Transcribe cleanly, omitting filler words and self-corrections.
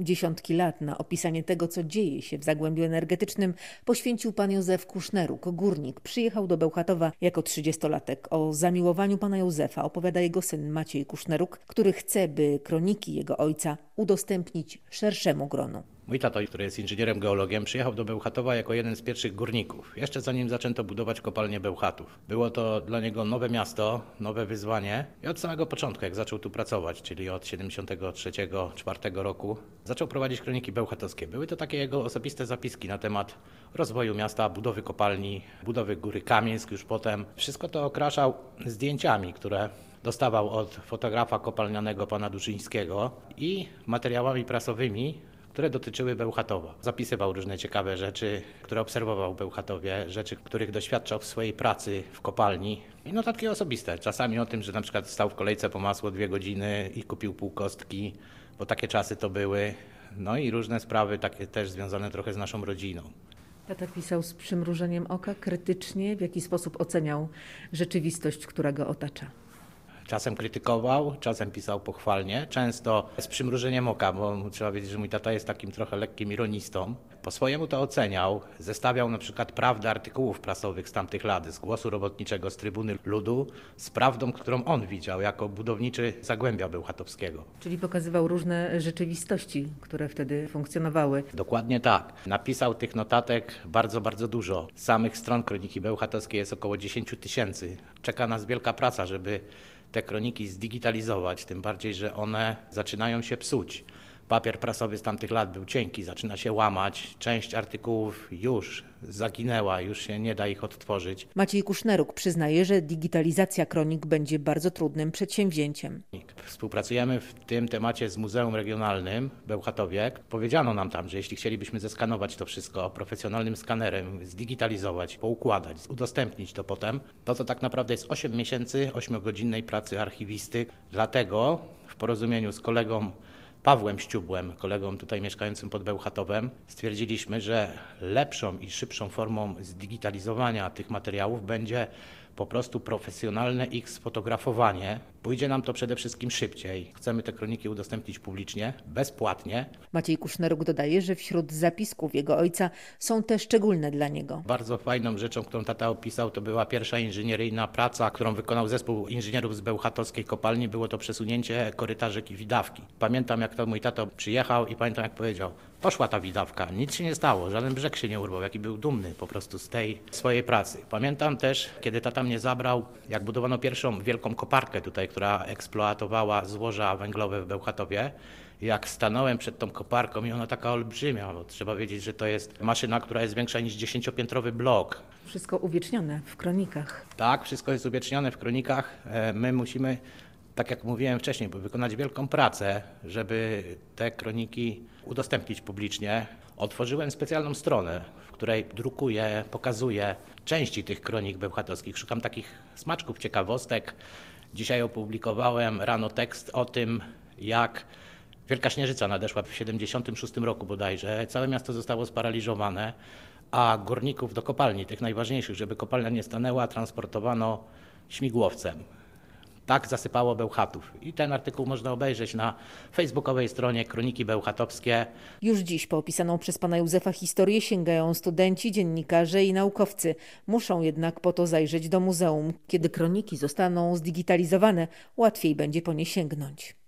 Dziesiątki lat na opisanie tego, co dzieje się w Zagłębiu Energetycznym, poświęcił pan Józef Kuszneruk, górnik. Przyjechał do Bełchatowa jako 30-latek. O zamiłowaniu pana Józefa opowiada jego syn Maciej Kuszneruk, który chce, by kroniki jego ojca udostępnić szerszemu gronu. Mój tato, który jest inżynierem geologiem, przyjechał do Bełchatowa jako jeden z pierwszych górników, jeszcze zanim zaczęto budować kopalnię Bełchatów. Było to dla niego nowe miasto, nowe wyzwanie i od samego początku, jak zaczął tu pracować, czyli od 73-74 roku, zaczął prowadzić kroniki bełchatowskie. Były to takie jego osobiste zapiski na temat rozwoju miasta, budowy kopalni, budowy Góry Kamieńsk już potem. Wszystko to okraszał zdjęciami, które dostawał od fotografa kopalnianego pana Duszyńskiego i materiałami prasowymi, które dotyczyły Bełchatowa. Zapisywał różne ciekawe rzeczy, które obserwował w Bełchatowie, rzeczy, których doświadczał w swojej pracy w kopalni. I notatki osobiste. Czasami o tym, że na przykład stał w kolejce po masło 2 godziny i kupił pół kostki, bo takie czasy to były. No i różne sprawy takie też związane trochę z naszą rodziną. Tata pisał z przymrużeniem oka, krytycznie, w jaki sposób oceniał rzeczywistość, która go otacza. Czasem krytykował, czasem pisał pochwalnie, często z przymrużeniem oka, bo trzeba wiedzieć, że mój tata jest takim trochę lekkim ironistą. Po swojemu to oceniał, zestawiał na przykład prawdę artykułów prasowych z tamtych lat, z Głosu Robotniczego, z Trybuny Ludu, z prawdą, którą on widział jako budowniczy Zagłębia Bełchatowskiego. Czyli pokazywał różne rzeczywistości, które wtedy funkcjonowały. Dokładnie tak. Napisał tych notatek bardzo, bardzo dużo. Z samych stron Kroniki Bełchatowskiej jest około 10 000. Czeka nas wielka praca, żeby te kroniki zdigitalizować, tym bardziej, że one zaczynają się psuć. Papier prasowy z tamtych lat był cienki, zaczyna się łamać. Część artykułów już zaginęła, już się nie da ich odtworzyć. Maciej Kuszneruk przyznaje, że digitalizacja kronik będzie bardzo trudnym przedsięwzięciem. Współpracujemy w tym temacie z Muzeum Regionalnym w Bełchatowie. Powiedziano nam tam, że jeśli chcielibyśmy zeskanować to wszystko profesjonalnym skanerem, zdigitalizować, poukładać, udostępnić to potem, to tak naprawdę jest 8 miesięcy 8-godzinnej pracy archiwisty. Dlatego w porozumieniu z kolegą Pawłem Ściubłem, kolegą tutaj mieszkającym pod Bełchatowem, stwierdziliśmy, że lepszą i szybszą formą zdigitalizowania tych materiałów będzie po prostu profesjonalne ich sfotografowanie. Pójdzie nam to przede wszystkim szybciej. Chcemy te kroniki udostępnić publicznie, bezpłatnie. Maciej Kuszneruk dodaje, że wśród zapisków jego ojca są te szczególne dla niego. Bardzo fajną rzeczą, którą tata opisał, to była pierwsza inżynieryjna praca, którą wykonał zespół inżynierów z bełchatowskiej kopalni. Było to przesunięcie korytarzek i widawki. Pamiętam, jak to mój tato przyjechał i pamiętam, jak powiedział: poszła ta widawka, nic się nie stało, żaden brzeg się nie urwał, jaki był dumny po prostu z tej swojej pracy. Pamiętam też, kiedy tata mnie zabrał, jak budowano pierwszą wielką koparkę tutaj, która eksploatowała złoża węglowe w Bełchatowie. Jak stanąłem przed tą koparką i ona taka olbrzymia, bo trzeba wiedzieć, że to jest maszyna, która jest większa niż 10-piętrowy blok. Wszystko uwiecznione w kronikach. Tak, wszystko jest uwiecznione w kronikach. My musimy, tak jak mówiłem wcześniej, wykonać wielką pracę, żeby te kroniki udostępnić publicznie. Otworzyłem specjalną stronę, w której drukuję, pokazuję części tych kronik bełchatowskich. Szukam takich smaczków, ciekawostek. Dzisiaj opublikowałem rano tekst o tym, jak Wielka Śnieżyca nadeszła w 76 roku bodajże. Całe miasto zostało sparaliżowane, a górników do kopalni, tych najważniejszych, żeby kopalnia nie stanęła, transportowano śmigłowcem. Tak zasypało Bełchatów. I ten artykuł można obejrzeć na facebookowej stronie Kroniki Bełchatowskie. Już dziś po opisaną przez pana Józefa historię sięgają studenci, dziennikarze i naukowcy. Muszą jednak po to zajrzeć do muzeum. Kiedy kroniki zostaną zdigitalizowane, łatwiej będzie po nie sięgnąć.